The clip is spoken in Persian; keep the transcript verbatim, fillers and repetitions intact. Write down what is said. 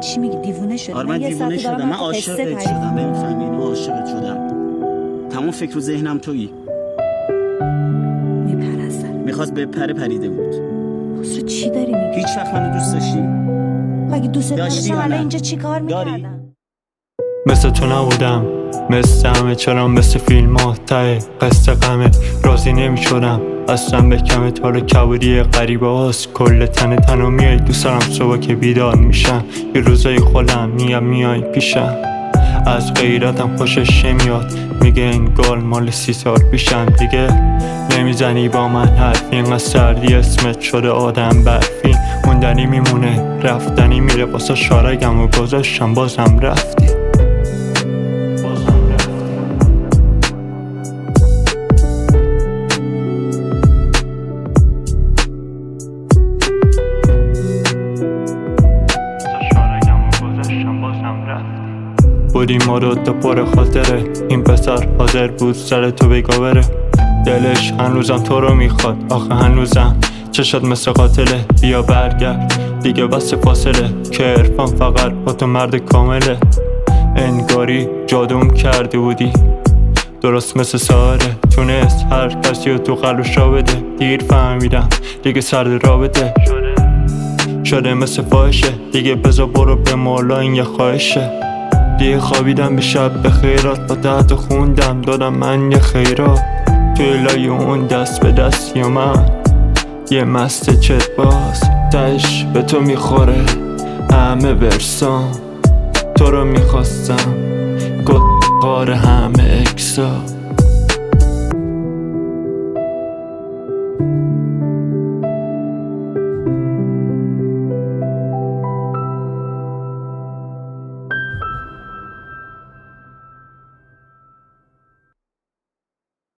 چی میگی؟ دیوونه شدی؟ آره من دیوونه شدم، من عاشقت شدم، نمی‌فهمی اینو، عاشقت شدم. تمام فکر و ذهنم تویی. میپرستم. میخواست بپره پریده بود. خسرو چی داری میگی؟ هیچ وقت منو دوست داشتی؟ مگه دوست داشتم الان نه؟ اینجا چی کار میکردم؟ مثل تو نبودم، مثل همه، چرا مثل فیلم ها ته قصه غمه راضی نمی شدم اصلا به کمه. تا رو کبوری غریبه هاست کل تن تنو میای دوست دارم صبح که بیدار میشم یه روزای خودم میام میای پیشم از غیرتم خوشش نمیاد میگه انگار مال سی سال پیشم دیگه نمیزنی با من حرف اینقدر سردی اسمت شده آدم برفی موندنی میمونه رفتنی میره واسه شارگم و گذاشتم بازم رفتی بودی ما رو تا پر خاطره این پسر حاضر بود سر تو بگا بره دلش هنوزم تو رو میخواد آخه هنوزم چشات مثل قاتله بیا برگرد دیگه بس فاصله که عرفان فقط با تو مرد کامله انگاری جادوم کرده بودی درست مثل ساره تونست هر کسی رو تو قلبش را بده دیر فهمیدم دیگه سرد رابطه شده مثل فاحشه دیگه بذار برو به مولا این یه خواهشه دیگه خوابیدم به شب به خیرات با تحت خوندم دادم من یه خیرات توی لای اون دست به دست یا من یه مست چت باز تش به تو میخوره همه ورسام تو رو میخواستم گفت قاره همه اکسا